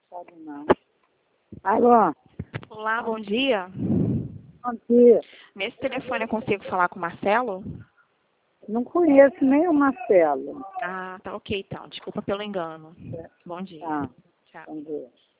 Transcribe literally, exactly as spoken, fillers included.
Sabe não. Alô? Olá, bom dia. Bom dia. Nesse telefone eu consigo falar com o Marcelo? Não conheço nem o Marcelo. Ah, tá ok então. Desculpa pelo engano. É. Bom dia. Tá. Tchau. Bom dia.